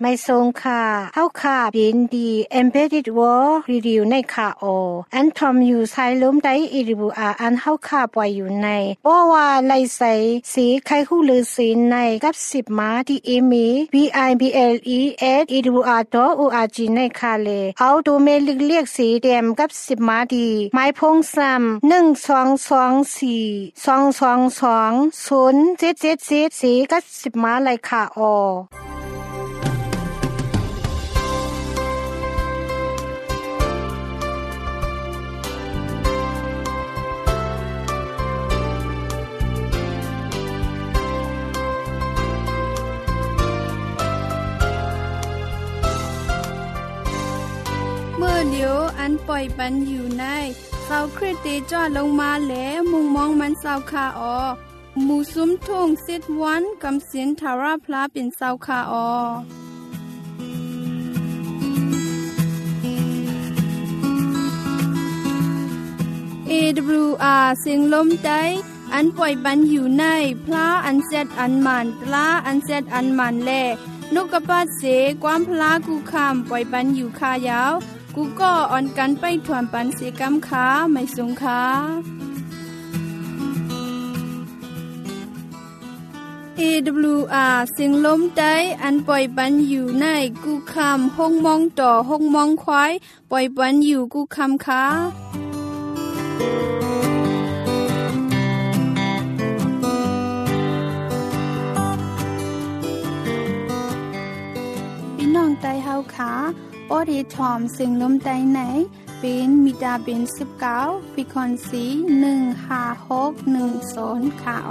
ไม่ทรงค่ะเฮาค่ะยินดี Embedded World Review ในค่ะอันทอมอยู่ใช้ล้มได้อีริบูอันเฮาค่ะปล่อยอยู่ในบ่ว่าไลใส่สีไข่หูลือสีในกับ10มาที่อีมี bible@edwr.org ในค่ะเลยเอาดูเมลิกเรียกสีแดมกับ10มาดีไม้พงซ้ำ1224 222 0777สีกับ10มาเลยค่ะเมื่อเดียวอันปล่อยปันอยู่ในเสาคริสติจอดลงมาแล้วมุงมองมันเสาคาหมู่ซุ้มทุ่งซิดวันกำสินทาราพลาเป็นเสาคาAWR เสียงลมใจอันปล่อยปันอยู่ในพระอันเซตอันมันตลาอันเซตอันมันแลนกกระปาดเสความพลากูคำปล่อยปันอยู่คายาวกูก็อ่อนกันไปถวนปันเสียกำขาไม่สงขาAWR เสียงลมใจอันปล่อยปันอยู่ในกูคำห้องมองต่อห้องมองควายปล่อยปันอยู่กูคำขาพี่น้องไตเฮาขาอดีทอมเสียงลมใจไหนเป็นมิดาเป็น19ฟิคอนซี15610ค่ะ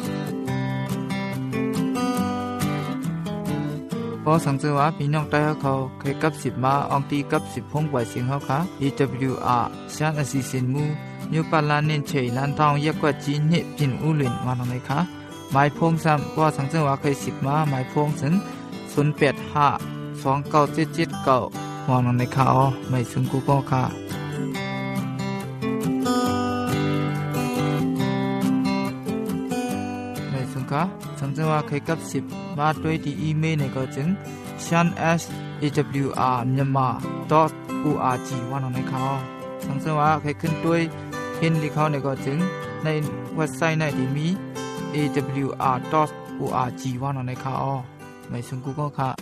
พอสังเกตว่าพี่น้องใต้เขาเคยกับ10มาอองตีกับ10พงไว้เสียงเฮาค่ะ EWR ชาญอสิสินมูยูปาลานินเชยลันทองยักกว่าจีนิพินอุลินวานไหนคะหมายพงซ้ำว่าสังเกตว่าเคย10มาหมายพงถึง08529779วานไหนคะไม่ซึ่งกูก็ค่ะไม่ซึ่งค่ะสังเกตว่าเคยกับ10มาด้วยที่อีเมลเนี่ยก็จึง shan@awr.myanmar.org ว่าน้องในเขาสังเกตว่าเคยขึ้นด้วยเห็นที่เขาเนี่ยก็จึงในเว็บไซต์ในที่มี awr.org ว่าน้องในเขาไม่ซึ่งกูก็ค่ะ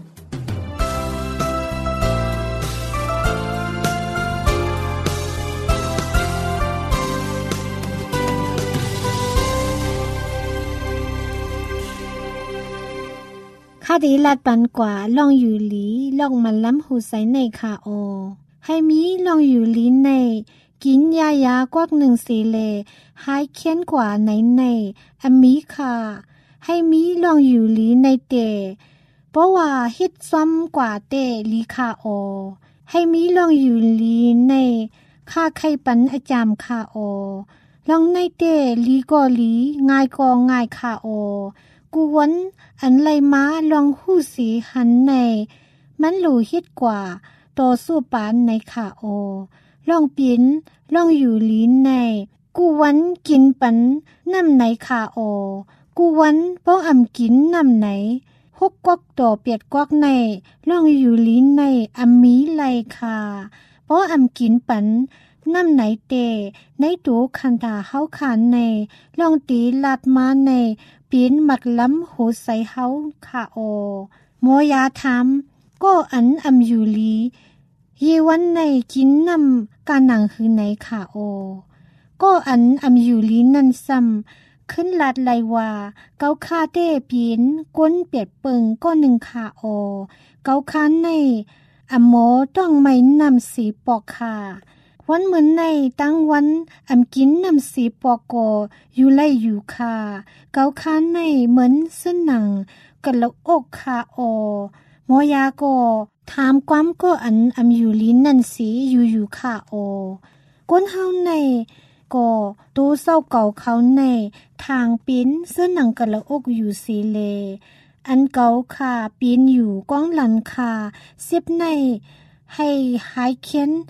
คดีลัดปันกว่าล่องอยู่หลีล่องมันล้ำหูใสในค่ะให้มีล่องอยู่หลีในกินยากวัก1สีเลหายเคียนกว่าในอมีค่ะให้มีล่องอยู่หลีในเตเพราะว่าฮิตซ้ำกว่าเตลีค่ะให้มีล่องอยู่หลีในค่าไข่ปันอาจามค่ะล่องในเตลีก็ลีง่ายก็ง่ายค่ะกูวันอันไลมาลองหู้สีหันในมันหลูฮิตกว่าโตสู้ปานในค่ะลองปินลองอยู่ลีนในกูวันกินปันน้ำไหนค่ะกูวันป้องอำกินน้ำไหนฮกกอกต่อเปียดกวักในลองอยู่ลีนในอำมีไลค่ะป้องอำกินปันน้ำไหนเตในตูคันดาเฮาขานในลองตีลาดมาในปีนมัดล้ำโหใส่เฮาค่ะโมยาถามก็อันอำอยู่ลีเยวันในกินน้ำกาหนังคือไหนค่ะก็อันอำอยู่ลีนั่นซ้ำขึ้นลาดไลว่าเกาคาเต้ปีนก้นเปียดเปิงก็1ค่ะเกาคานในอำหมอต้องไม่นำสีปอกค่ะวันเหมือนในตั้งวันอำกินน้ำสีปอกอยู่ไล่อยู่ค่ะเกาคานในเหมือนเส้นหนังกะละอกค่ะหมอยาก็ถามความก็อันอำอยู่ลิ้นนั่นสีอยู่ค่ะก้นเฮาในก็ตูเศร้าเก่าเขาในทางปิ้นเส้นหนังกะละอกอยู่สีเลอันเก่าค่ะปิ้นอยู่ก้องหลันค่ะเสียบในให้หายเค้น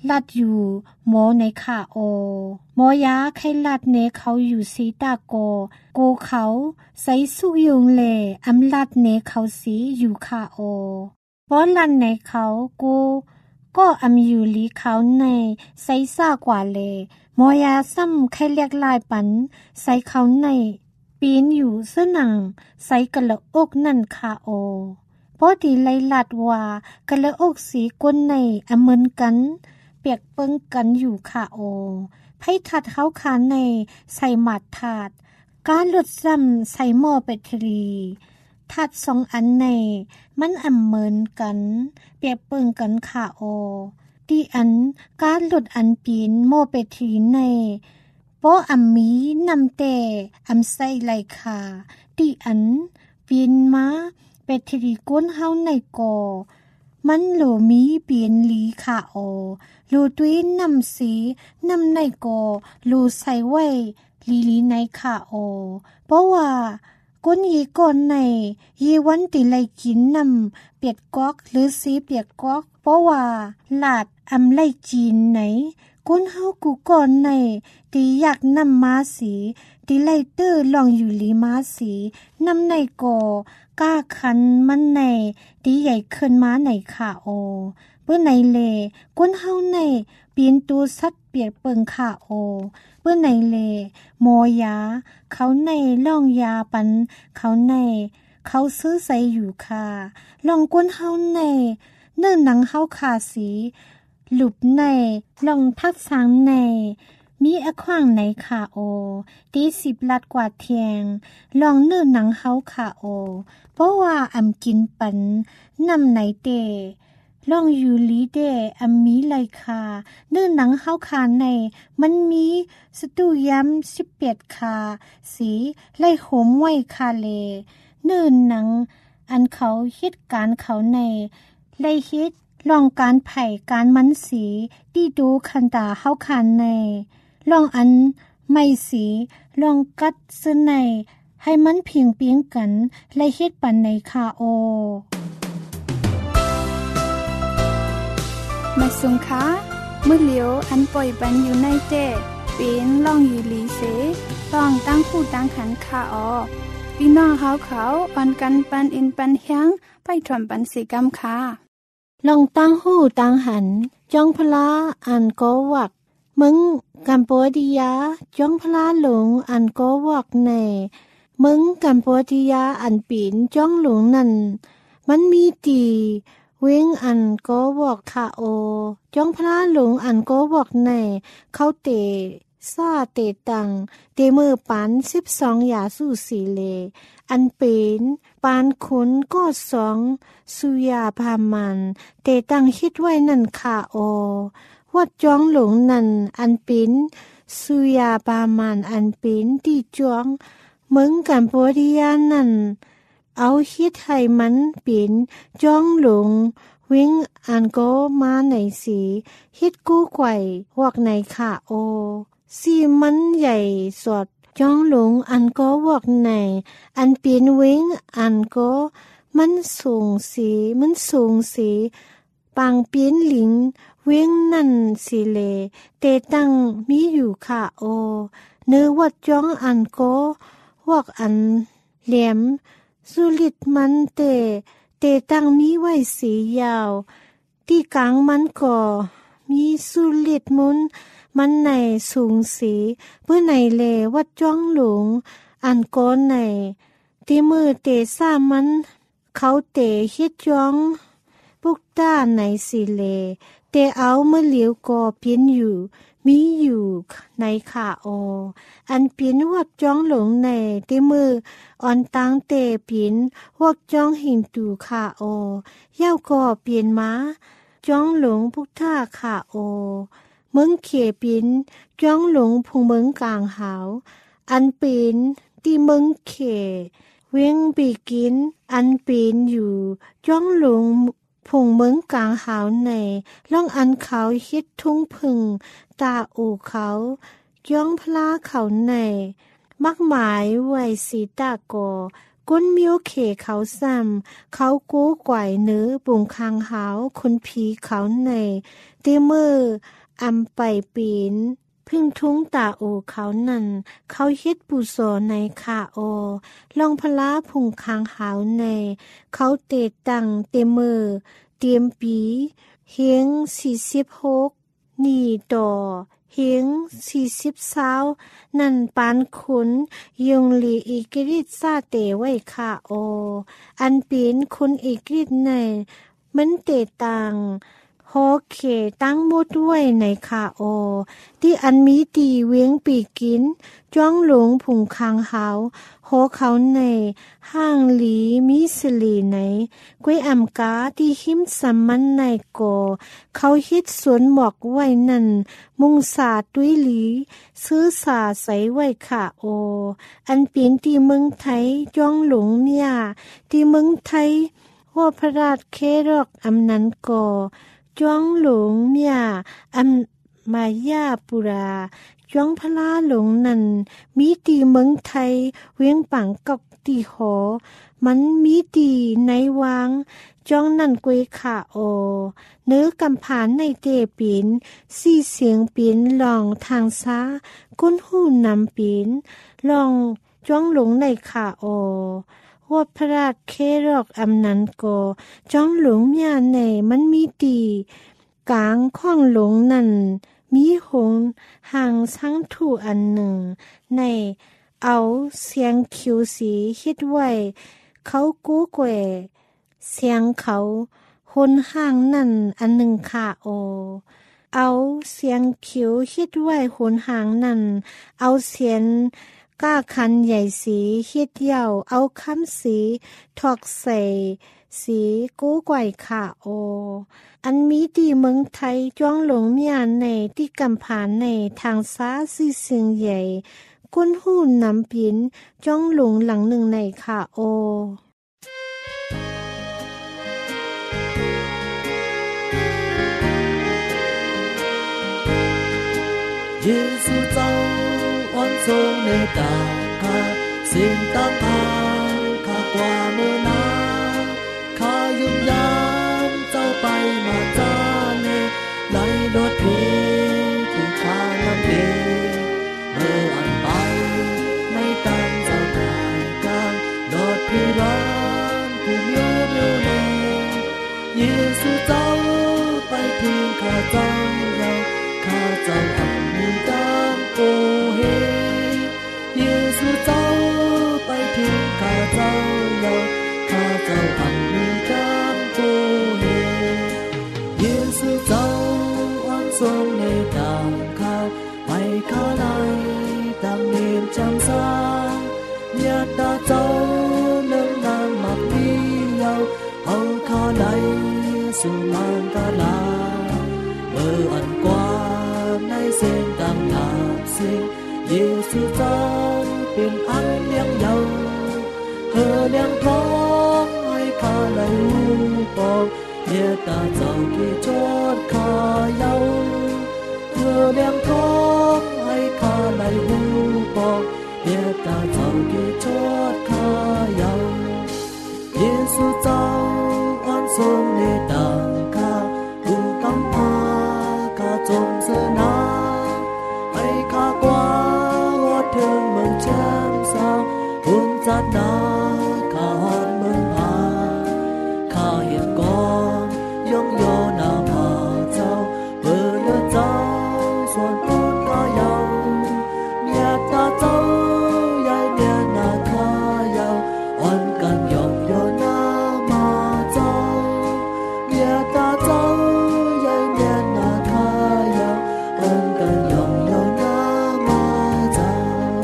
ลัดอยู่หมอในขาโอหมอยาไข้ลัดเนเขาอยู่สีตาโกโกเขาใส่สุยุงเลอำลัดเนเขาสีอยู่ขาโอเพราะลันในเขาโกก็อำอยู่ลีเขาในใส่ซ่ากว่าเลหมอยาซ้ำไข้เรียกลายปันใส่เขาในปีนอยู่เสื้อหนังใส่กะละอกนั่นขาโอพอดีไลลัดว่ากะละอกสีก้นในอเหมือนกันเปียกเปิ้งกันอยู่ค่ะโอไพ่ถัดเขาขาในใส่หมัดถาดการลดซ้ำใส่หม้อแบตเตอรี่ถัดสองอันในมันอเหมือนกันเปียกเปิ้งกันค่ะโอที่อันการลดอันปีนหม้อแบตเตอรี่ในโปอำมีนำแต่อำใส่ไหลค่ะที่อันปีนมาแบตเตอรี่ก้นเฮาในกอมันโหลมีเปลี่ยนลีค่ะโอโลด้วยนำสีนำในกอโลใส่ไว้ลีในค่ะโอเพราะว่าก้นยีก่อนในยีวันติไลกินนำเปียดกอกหรือสีเปียดกอกเพราะว่าหลาดอำไลจีนไหนก้นเฮากูก่อนในตีอยากนำมาสีตีไลเตอร์ลองอยู่ลีมาสีนำในกอก้าคันมันในตีใหญ่ขึ้นมาในขาโอเพื่อในเลก้นเฮาในเปลี่ยนตัวสัตว์เปียกเปิงขาโอเพื่อในเลหมอยาเขาในล่องยาปันเขาในเขาซื้อใส่อยู่ค่ะลองก้นเฮาในเนื้อหนังเฮาขาสีหลุบในลองทักสังในมีอขวางในขาโอตี10 ลัดกว่าเทียงลองเนื้อหนังเฮาขาโอเพราะว่าอำกินปันนำไหนเตลองอยู่ลีเดอำมีไลคาเนื้อหนังเฮาขาในมันมีสตูย้ำ18คาสีไล่โหมไว้คาเลเนื้อหนังอันเขาเฮ็ดการเขาในไล่เฮ็ดลองการไผ่การมันสีดีดูคันตาเฮาคานในลองอันไม่สีลองกัดซื้อในให้มันเพียงเปียงกันและเฮ็ดปันในคาโอมาสุงคะมือเหลียวอันปล่อยปันอยู่ในเต้เป็นล่องอยู่ลีเสต้องตั้งผู้ตั้งขันคาออพี่น้องเขาปันกันปันอินปันเฮียงไปถ่อมปันสีกำค่ะลองตั้งหูตั้งหันจ้องพลาอันก็วักมึงกัมพูดิยาจ้องพลาหลงอันก็วักในมึงกัมพูดิยาอันปีนจ้องหลงนั่นมันมีตีเว้งอันก็บอกคาโอจ้องพลาหลงอันก็บอกในเขาเตซาเตตังเตมือปัน12 อย่าสู้สีเลอันเป็นปานคนก็2สุยาพามันเตตังคิดไว้นั่นคาโอวัดจ้องหลงนั่นอันเป็นสุยาพามันอันเป็นที่จ้องมึงกัมพูดิยานั่นเอาคิดให้มันเป็นจ้องหลงวิ่งอันก็มาในสีฮิตกู้ไกววักในขาโอสีมันใหญ่สดจ้องหลงอันก็วักในอันเป็นวิ่งอันก็มันสูงสีปางเปียนหลิงเว้งนั่นสิเลเตตังมีอยู่ค่ะโอเนื้อวัดจ้องอันก็วักอันเหลี่ยมสุลิดมันเตตังมีไว้สียาวที่กลางมันก็มีสุลิดมุนมันในสูงสีเพื่อในเลวัดจ้องหลงอันก็ในที่มือเตซ่ามันเขาเตฮิดจ้องปุกต้าในสิเลเตเอาเมื่อเหลียวก็เพียนอยู่มีอยู่ในขาโออันเปียนวักจ้องหลงในที่มืออ่อนตังเตเปียนวักจ้องหิงตูขาโอเย้าก็เปลี่ยนมาจ้องหลงพุกท่าขาโอเมืองเขปินจ้องหลงพงเมืองกลางหาวอันเป็นที่เมืองเขเวียงปีกินอันเป็นอยู่จ้องหลงพงเมืองกลางหาวในล่องอันเขาฮิตทุ่งพึ่งตาอูเขาจ้องพลาเขาในมักหมายไว้สีตาโกก้นมิวเขเขาซ้ำเขากู้ไกวเนื้อบุงคางหาวคนผีเขาในเตมืออำไปปีนพึ่งทุ้งตาโอเขานั่นเขาเฮ็ดปูโซในคาโอลองพลาพุงคางหาวในเขาเตตังเตมือเตรียมปีเฮียง46นี่ต่อเฮียง40ซาวนั่นปานขุนยงลีอีกฤทธิ์ซาเตไว้ค่ะโออันเป็นคุณอีกฤทธิ์ในมันเตตังโฮเคตั้งหมดด้วยในคาโอที่อันมีตีเวียงปีกินจ้องหลงผุงคางหาวโฮเขาในห้างหลีมิสลีในกวยอำกาที่หิมสัมมันในโกเขาฮิตสวนหมอกไว้นั่นมุงสาด้วยหลีซื้อสาใสไว้ค่ะโออันเป็นที่เมืองไทยจ้องหลงเนี่ยที่เมืองไทยว่าพระราชเครอกอำนันโกจ้องหลงเนี่ยอำมายาปุราจ้องพลาหลงนั่นมีตีเมืองไทยเวียงปังกับตีหอมันมีตีในวางจ้องนั่นกวยขาโอเนื้อกำผานในเตปินสี่เสียงปินลองทางซ้าก้นหูนำปินลองจ้องหลงในขาโอว่าพระราชเครอกอำนันโกจ้องหลงเมียในมันมีตีกลางข้องหลงนั่นมีหงห่างสังถูอันหนึ่งในเอาเสียงคิวสีฮิดไว้เขากู้แกว่เสียงเขาคนห่างนั่นอันหนึ่งค่ะโอเอาเสียงคิวฮิดไว้คนห่างนั่นเอาเสียงก้าคันใหญ่สีฮิดเยาเอาคำสีถอกใส่สีกู้ไกวค่ะโออันมีดีเมืองไทยจ้องหลงเมียในที่กำผานในทางซ้าซีเสียงใหญ่ก้นหูนำปินจ้องหลงหลังหนึ่งในค่ะโอ耶稣走安送你大家先当他ข้ากว่าเมื่อนาข้ายุ่งยามเจ้าไปมาจ้าเนไหลรถเพลงผู้ข้านำเพลงเมื่ออันไปไม่ตามเจ้าทางกลางรถพิรานผู้เมียวเมียวแน่เยซูเจ้าไปทิ้งข้าเจ้าเราข้าเจ้าอันมีตามโกเฮเยซูเจ้าไปทิ้งข้าเจ้าเราข้าเจ้าอันมีตามโกเฮเยซูเจ้าอันทรงในตามข้าไปข้าไหลตามเนียมจำสาญาตาเจ้าเนื่องนางมักดีเยาเอาข้าไหลสู่มางกาลาเมื่ออันกว่าในเส้นตามหลับสิ่งเยซูเจ้าเป็นอันเลี้ยงเยาเธอเลี้ยงท้องให้ข้าไหลรู้ปองเยตาเจ้ากี่จอดข้าเยาเธอเลี้ยงท้องให้ข้าไหลรู้ปองเยตาเจ้ากี่จอดข้าเยาเยซูเจ้าอันทรงในต่างข้าผู้กำพาข้าจงเสนาให้ข้ากว่าว่าเธอเมืองแจ่มสาวหุ่นจัดนาข้าหอดเมืองพาข้าเห็นก่อนยงโยนาพาเจ้าเปิดเลือเจ้าส่วนพูดข้าเยาเมียตาเจ้ายายเมียนาข้าเยาอ่อนกันยงโยนามาเจ้าเมียตาเจ้ายายเมียนาข้าเยาอ่อนกันยงโยนามาเจ้า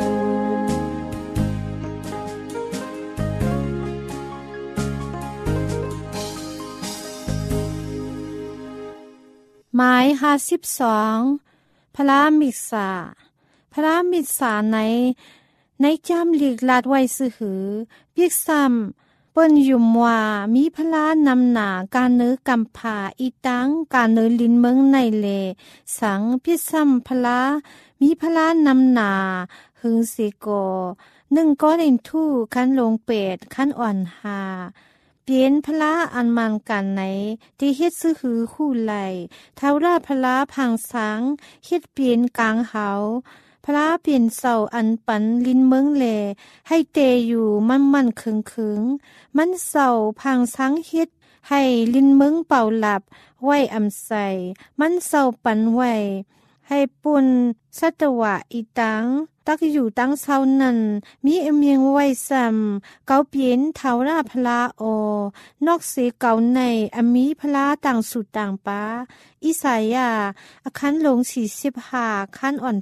หมาย52พระมิตรสาพระมิตรสาในจำหลีกลาดไว้ซื่อหือพิกซ้ำเปิ้นยุ่มว่ามีพระนำหนาการเนื้อกำผาอีตังการเนื้อลินเมืองในเลสังพิซ้ำพระมีพระนำหนาหึงสิโก 1 กอรินทูคันลงเป็ดคันอ่อนหาเปลี่ยนพละอันมันกันไหนที่เฮ็ดซื้อหือคู่ไหลเท่าราพละพังสังเฮ็ดเปลี่ยนกลางเหาพระเปลี่ยนเสาอันปันลินเมืองแลให้เตอยู่มันๆเคิงๆมันเสาพังสังเฮ็ดให้ลินเมืองเป่าหลับไว้อำใสมันเสาปันไว้ให้ปุ่นสัตวะอีตังตักอยู่ตั้งเศร้านั้นมีเมียงไว้ซ้ำเกาเปลี่ยนเท่าราพลานอกเสเก่าในมีพลาต่างสุดต่างป้าอิสายาคันลง45คันอ่อน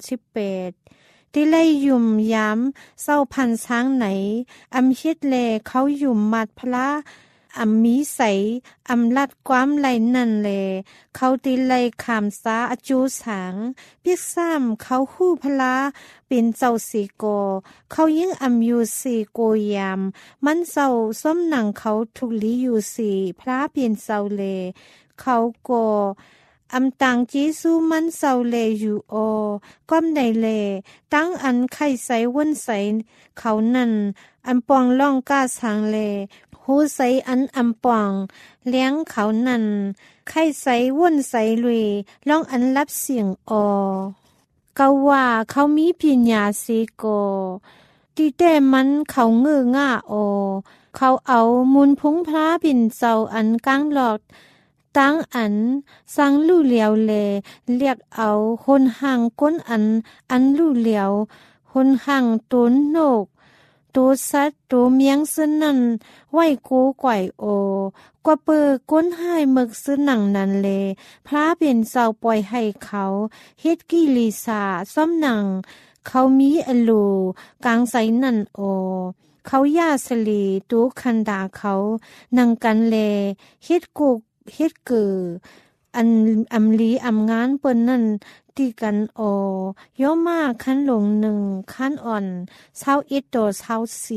18ที่ไล่ยุ่มย้ำเศร้าพันช้างไหนเฮ็ดแลเขายุ่มมัดพลามีใสลัดความไหลนั่นแลเขาตีไหลขามซาอจูสังเปียกซ้ำเขาคู่พลาเป็นเจ้าสีโกเขายิ่งอยู่สีโกยามมันเจ้าส้มหนังเขาถูกลีอยู่สีพระเปลี่ยนเจ้าเลเขาโกตังจีซูมันเศร้าเลอยู่ก้มในเลตั้งอันไข่ใสว่นใสเขานั่นปองล่องก้าสางเลหูใสอันปองเลี้ยงเขานั่นไข่ใสว่นใสลุยล่องอันรับเสียงกะว่าเขามีปัญญาสีโกตีแต่มันเขาเงือง่าเขาเอามูลพุงพระปิ่นเจ้าอันกลางหลอดตั้งอันสังลู่เหลียวเลเรียกเอาคนห่างก้นอันลู่เหลียวคนห่างต้นนกตัวสัตว์ตัวเมียงซึ่งนั่นไว้กูก่อยกว่าเปิดก้นให้หมึกซึ่งหนังนั้นเลพระเป็นเจ้าปล่อยให้เขาเฮ็ดกิลิสาซ้อมหนังเขามีอลูกลางใสนั่นเขาย่าสลีตูคันดาเขานังกันเลเฮ็ดกุกเฮ็ดเกือลีงานเปิ้นนั่นตีกันย่อมาคันลง1คันอ่อน21ต่อ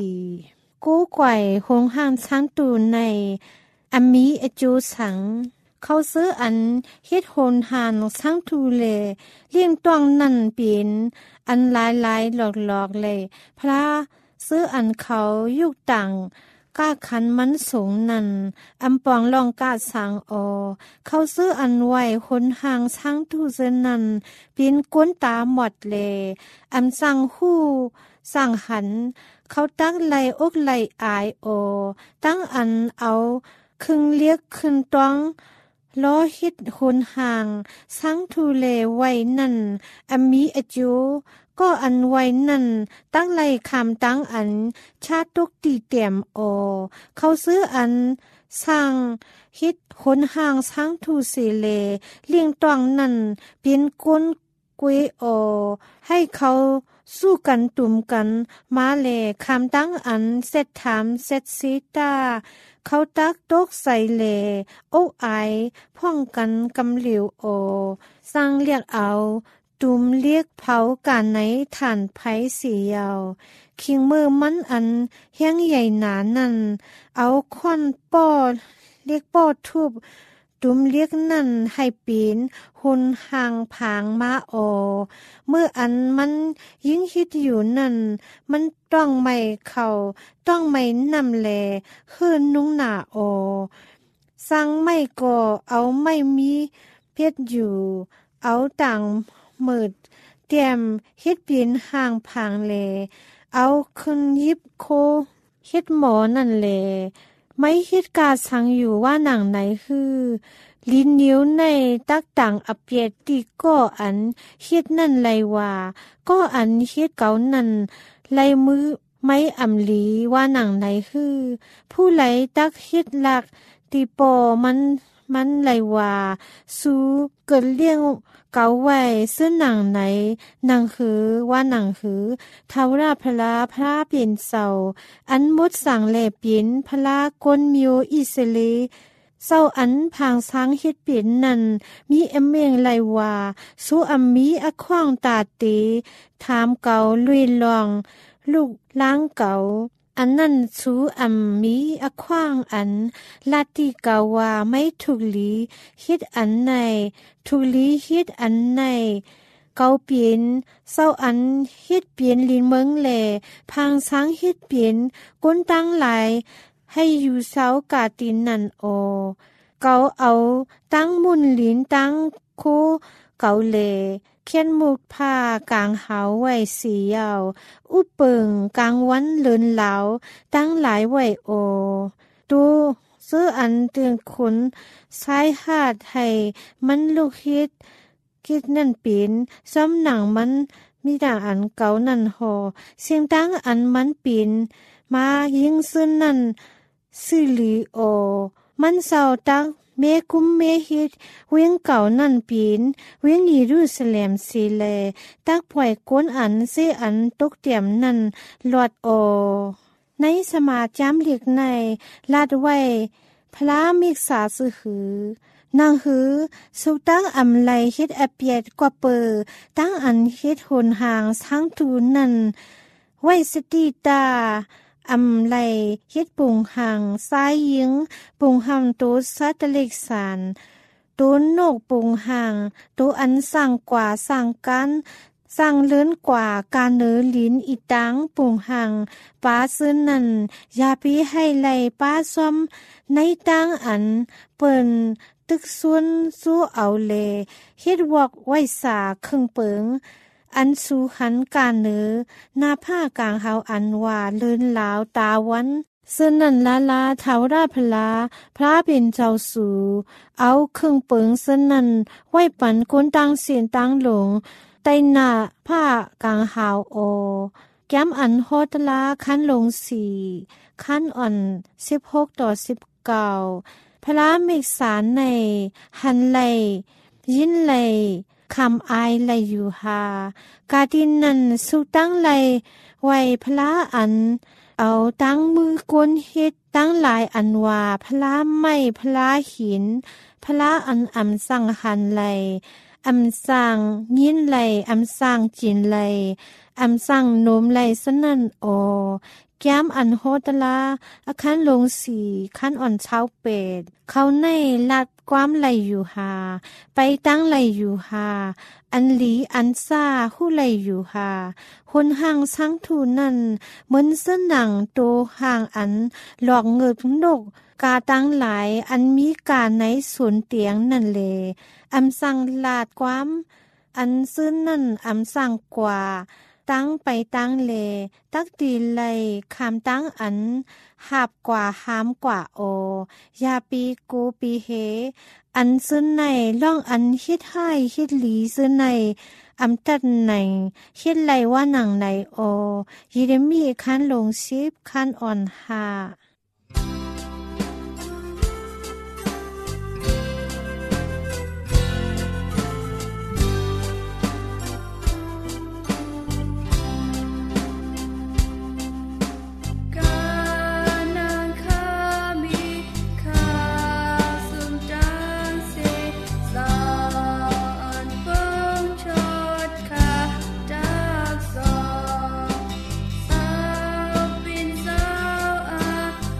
24กู้ไกวหงห่างช้างตูในมีอจูสังเขาซื้ออันเฮ็ดโหนหานช้างทูเลเลี้ยงตวงนั่นเป็นอันหลายๆหลอกๆเลยพระซื้ออันเขายุกต่างก้าขันมันสูงนั่นปองลองกาสางเขาซื้ออันไว้คนห่างช้างทูเซนั่นเป็นก้นตาหมดเลสั่งหู้สั่งหันเขาตั้งไหลอกไหลอายตั้งอันเอาครึ่งเลียกขึ้นตองล้อฮิดคนห่างช้างทูเลไว้นั่นมีอจูก็อันไว้นั่นตั้งไหลคำตั้งอันชาตุกตีเต็มเขาซื้ออันสร้างฮิดคนห่างช้างทูเสเลเลี้ยงตองนั่นเป็นก้นกุยให้เขาสู้กันตุ่มกันมาเลคำตั้งอันเสร็จถามเสร็จซีตาเขาตักตกใส่เลอกไอพ่องกันกำเหลียวสร้างเรียกเอาตุ่มเรียกเผาการไหนฐานไผสียาวคิงมือมันอันเฮียงใหญ่หนานั่นเอาค้อนป้อเรียกป้อทุบตุ่มเรียกนั่นให้ปีนหุนห่างผางมาเมื่ออันมันยิ่งฮิตอยู่นั่นมันต้องไม่เข้าต้องไม่นำแลคืนนุ่งหน้าสั่งไม่ก่อเอาไม่มีเพชรอยู่เอาต่างมืดเตรียมเฮ็ดปีนห่างผางแลเอาขึ้นยิบโคเฮ็ดหมอนั่นแลไม่เฮ็ดกาสังอยู่ว่าหนังไหนคือลิ้นนิ้วในตักต่างอเปียติก็อันเฮ็ดนั่นไรว่าก็อันเฮ็ดเก่านั่นไรมือไม่ลีว่าหนังไหนคือผู้ไหลตักเฮ็ดหลักตีปอมันไรว่าสู้เกิดเลี้ยงเก่าไว้ซึ่งหนังไหนหนังคือว่าหนังคือเทาราพลาพระเปลี่ยนเสาอันมดสั่งแลเปลี่ยนพลากนมิวอิสเลเศร้าอันพางช้างเฮ็ดเปลี่ยนนั่นมีเมงไรว่าสู้มีขว้างตาเตถามเก่าลุยลองลูกล้างเก่าอันนั้นสู้มีขว้างอันลาติกาว่าไม่ถูกลีฮิดอันในถูกลีฮิดอันในเกาเปลี่ยนเศร้าอันเฮ็ดเปลี่ยนลินเมืองแหล่พังช้างเฮ็ดเปลี่ยนก้นตั้งหลายให้อยู่เสากาตินนั่นโอเกาเอาตั้งมุนลินตั้งโคเกาเลเขียนมุกผ้ากลางหาวไว้สียาวอุปเปิงกลางวันเลินเหลาตั้งหลายไว้โอดูซื้ออันเตือนคนสายหาดให้มันลูกคิดนั่นเป็นซ้ำหนังมันมีด่างอันเก่านั่นหอเสียงตั้งอันมันเป็นมายิงซึ่นนั่นซื่อหลีโอมันเศร้าตักเมกุมเมฮิตเวียงเก่านั่นปีนเวียงยีรูสเลมสีเลตักป่วยก้นอันเสอันตกเตี่ยมนั่นหลอดโอในสมาจามเลียกในลาดไว้พระมิกษาสือหือนางหือสุตั้งอำไลเฮ็ดอเปียดกว่าเปอตั้งอันเฮ็ดโหนหางทั้งตูนั่นไว้สติตาอำไลเฮ็ดปุงหังซ้ายยิงปุงหังโตสัตเล็กสานโตนกปุงหังโตอันสั่งกว่าสั่งกันสั่งเลื่อนกว่าการเนื้อลิ้นอีตังปุงหังป้าซื้อนั่นยาปีให้ไลป้าซ้อมในตังอันเปิ้นตึกซุนสู้เอาเลเฮ็ดวอกไว้สาครึ่งเปิงอันสูหันการเนื้อหน้าผ้ากลางเฮาอันว่าเลื่อนลาวตาวันซึ่งนั่นลาเทาราพลาพระเป็นเจ้าสู่เอาครึ่งเปิงซึ่งนั่นไว้ปันก้นตังเสียนตังหลงไตหน้าผ้ากลางหาวโอแก้มอันโฮตลาคันลง4คันอ่อน16-19พระเมกสารในหันไหลยินไหลคำอายไหลอยู่หากาดินนั้นสุตั้งไหลไว้พระอันเอาตั้งมือกวนเฮ็ดตั้งหลายอันว่าพระไม้พระหินพระอันอำสั่งหันไหลอำสั่งยินไหลอำสั่งจินไหลอำสั่งโนมไหลสนั่นโอแก้มอันโฮตลาอาคารลง4คันอ่อนเช้าเป็ดเขาในลัดความไหลอยู่หาไปตั้งไหลอยู่หาอันหลีอันซ่าหู้ไหลอยู่หาคนห่างสังทูนั่นเหมือนเส้นหนังโตห่างอันหลอกเงิบนกกาตั้งหลายอันมีกาในสวนเตียงนั่นเลอำสั่งลาดความอันซึ้นนั่นอำสั่งกว่าตั้งไปตั้งเลตักตีไหลคำตั้งอันหับกว่าหามกว่าโอยาปีกูปีเฮอันซึ้นในล่องอันฮิดให้ฮิดหลีซึ้นในอำตัดในฮิดไหลว่าหนังในโอยิเดมีคันลง10คันอ่อนหาเ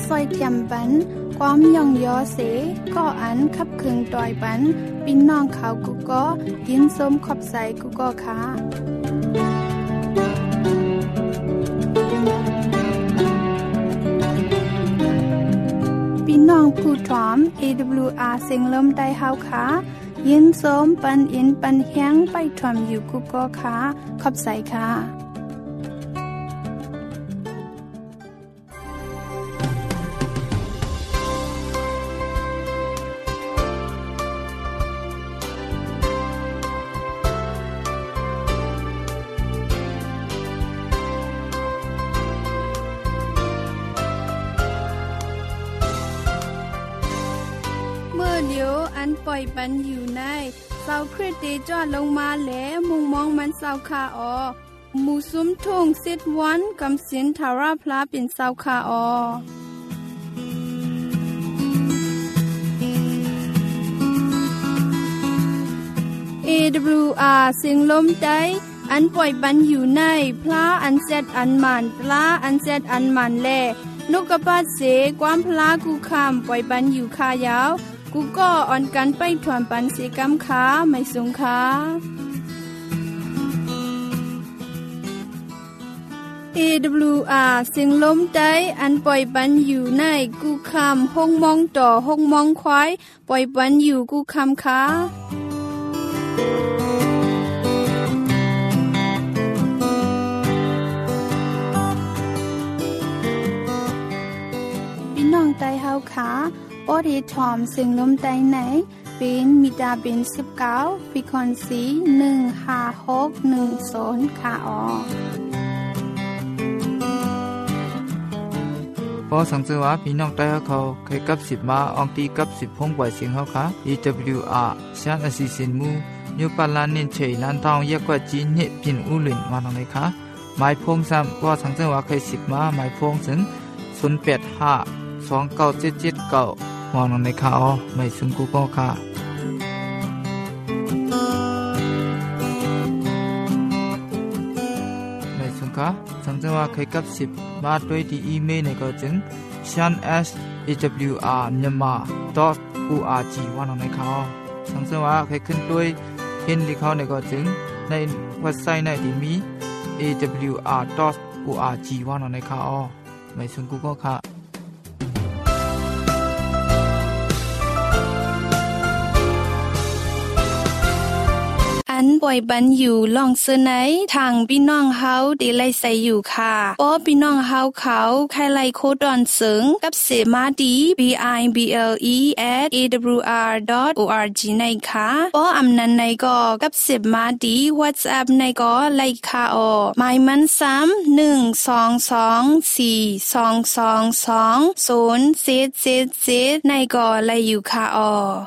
ซอยเทียมปันความย่องยอเสก็อันคับคึงต่อยปันปินน้องเขากุก็ยินส้มขอบใส่กุก็ค่ะปินน้องผู้ถอม AWR เสียงลมใต้เฮาค่ะยินส้มปันอินปันแห้งไปถอมอยู่กุก็ค่ะขอบใส่ค่ะเดี๋ยวอันปล่อยปันอยู่ในเสาคริสต์จอดลงมาแล้วมุงมองมันเสาคาออหมู่ซุ้มทุ่งซิดวันกำสินทาราพลาเป็นเสาคาออAWR เสียงลมใจอันปล่อยปันอยู่ในพลาอันเซตอันมันปลาอันเซตอันมันแลนกกระปาเสความพลากูคำปล่อยปันอยู่คายาวกูก็อ่อนกันไปถวนปันเสกำขาไม่สูงขาAWR เสียงลมใจอันปล่อยปันอยู่ในกูคำห้องมองต่อห้องมองควายปล่อยปันอยู่กูคำขาพี่น้องใจเฮาขาปอดีทอมเสียงลมใจไหนเป็นมิดาเป็น19ฟิคอนซี15610ค่ะออพอสังเกตว่าพี่น้องใต้เขาเคยกับ10มาอองตีกับ10พงปล่อยเสียงเฮาค่ะ AWR ชานอสิสินมูยูปาลานินเฉยนันทองเยกว่าจีนเฮพินอูหลินมาตรงไหนคะหมายพงซ้ำพอสังเกตว่าเคย10มาหมายพงถึง08529779มองในข่าวไม่ซึงกูก็ค่ะไม่ซึงค่ะสังเกตว่าเคยกับ10มาด้วยที่อีเมลในก็จึง shanshawr.myanmar.org ว่าในข่าวสังเกตว่าเคยขึ้นด้วยเห็นลิข่าวในก็จึงในเว็บไซต์ในที่มี awr.org ว่าในข่าวไม่ซึงกูก็ค่ะอันป่วยบันอยู่ลองเสนอทางพี่น้องเฮาดีไลใส่อยู่ค่ะป้อพี่น้องเฮาเขาใครไลโคดอนเสิงกับเสมาดี bible@awr.org ในค่ะป้ออำนันในก็กับเสมาดี WhatsApp ในก็ไลค่ะออหมายมันซ้ำ12242220777ในก็ไลอยู่ค่ะออ